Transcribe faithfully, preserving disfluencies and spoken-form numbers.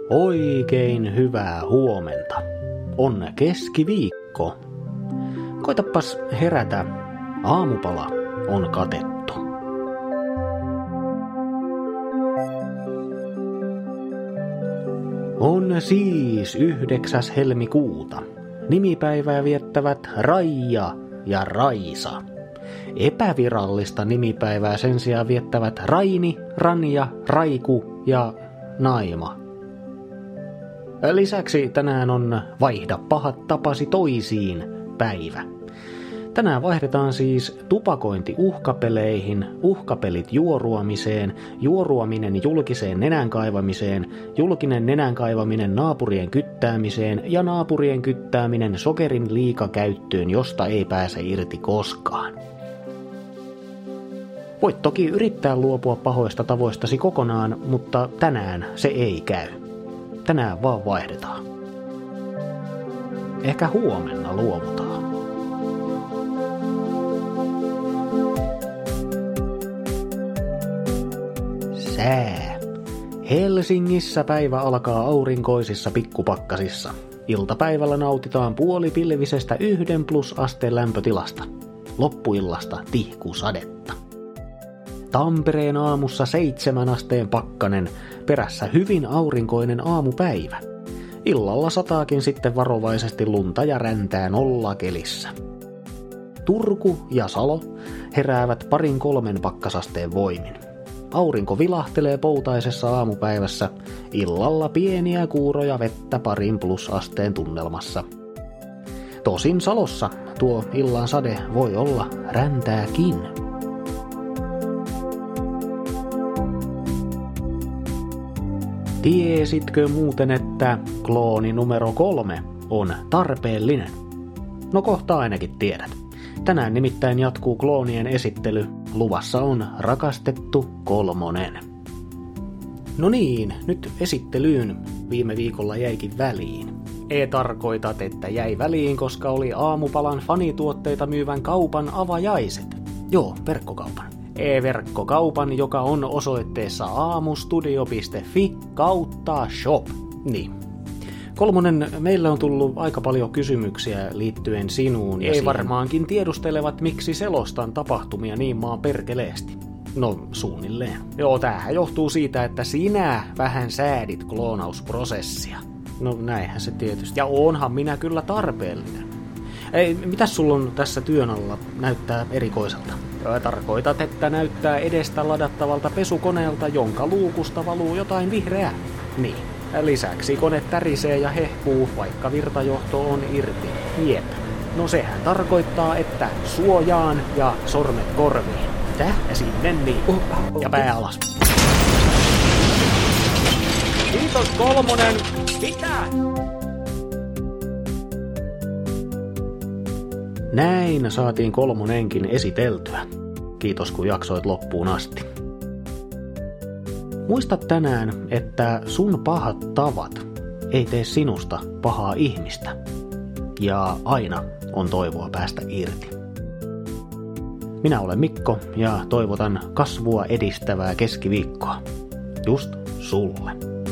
Oikein hyvää huomenta. On keskiviikko. Koitapas herätä. Aamupala on katettu. On siis yhdeksäs helmikuuta. Nimipäivää viettävät Raija ja Raisa. Epävirallista nimipäivää sen sijaan viettävät Raini, Ranja, Raiku ja Naima. Lisäksi tänään on Vaihda pahat tapasi toisiin päivä. Tänään vaihdetaan siis tupakointi uhkapeleihin, uhkapelit juoruamiseen, juoruaminen julkiseen nenän kaivamiseen, julkinen nenän kaivaminen naapurien kyttäämiseen ja naapurien kyttääminen sokerin liikakäyttöön, josta ei pääse irti koskaan. Voit toki yrittää luopua pahoista tavoistasi kokonaan, mutta tänään se ei käy. Tänään vaan vaihdetaan. Ehkä huomenna luovutaan. Sää. Helsingissä päivä alkaa aurinkoisissa pikkupakkasissa. Iltapäivällä nautitaan puolipilvisestä yhden plus asteen lämpötilasta. Loppuillasta tihkusadetta. Tampereen aamussa seitsemän asteen pakkanen, perässä hyvin aurinkoinen aamupäivä. Illalla sataakin sitten varovaisesti lunta ja räntää nollakelissä. Turku ja Salo heräävät parin kolmen pakkasasteen voimin. Aurinko vilahtelee poutaisessa aamupäivässä, illalla pieniä kuuroja vettä parin plusasteen tunnelmassa. Tosin Salossa tuo illan sade voi olla räntääkin. Tiesitkö muuten, että klooni numero kolme on tarpeellinen? No kohta ainakin tiedät. Tänään nimittäin jatkuu kloonien esittely. Luvassa on rakastettu kolmonen. No niin, nyt esittelyyn. Viime viikolla jäikin väliin. Ei tarkoitat, että jäi väliin, koska oli aamupalan fanituotteita myyvän kaupan avajaiset. Joo, verkkokaupan. E-verkkokaupan, joka on osoitteessa aamustudio piste fi kautta shop. Niin. Kolmonen, meillä on tullut aika paljon kysymyksiä liittyen sinuun ja ei siihen varmaankin tiedustelevat, miksi selostan tapahtumia niin maan perkeleesti. No, suunnilleen. Joo, tämähän johtuu siitä, että sinä vähän säädit kloonausprosessia. No, näinhän se tietysti. Ja onhan minä kyllä tarpeellinen. Ei, mitäs sulla on tässä työn alla? Näyttää erikoiselta. Tarkoitat, että näyttää edestä ladattavalta pesukoneelta, jonka luukusta valuu jotain vihreää. Niin. Lisäksi kone tärisee ja hehkuu, vaikka virtajohto on irti. Jep. No sehän tarkoittaa, että suojaan ja sormet korviin. Täh? Ja sinne niin. Uh, okay. Ja pää alas. Kiitos kolmonen! Mitä? Näin saatiin kolmonenkin esiteltyä. Kiitos kun jaksoit loppuun asti. Muista tänään, että sun pahat tavat ei tee sinusta pahaa ihmistä. Ja aina on toivoa päästä irti. Minä olen Mikko ja toivotan kasvua edistävää keskiviikkoa. Just sulle.